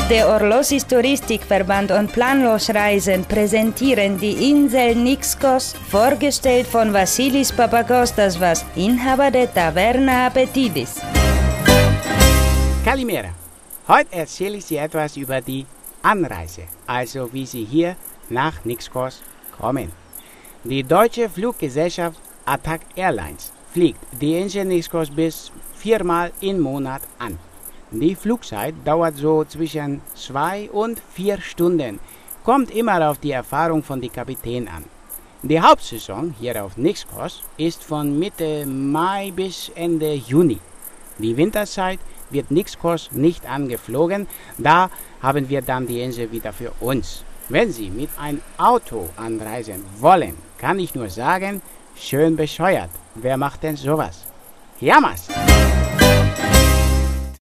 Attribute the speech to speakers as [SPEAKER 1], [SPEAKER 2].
[SPEAKER 1] Der Orlosis Touristikverband und Planlosreisen präsentieren die Insel Nixkos, vorgestellt von Vassilis Papakostas, Inhaber der Taverna Appetidis.
[SPEAKER 2] Kalimera. Heute erzähle ich Sie etwas über die Anreise, also wie Sie hier nach Nixkos kommen. Die deutsche Fluggesellschaft Attac Airlines fliegt die Insel Nixkos bis 4-mal im Monat an. Die Flugzeit dauert so zwischen 2 und 4 Stunden, kommt immer auf die Erfahrung von den Kapitän an. Die Hauptsaison hier auf Nixkos ist von Mitte Mai bis Ende Juni. Die Winterzeit wird Nixkos nicht angeflogen, da haben wir dann die Insel wieder für uns. Wenn Sie mit einem Auto anreisen wollen, kann ich nur sagen, schön bescheuert. Wer macht denn sowas? Jammers!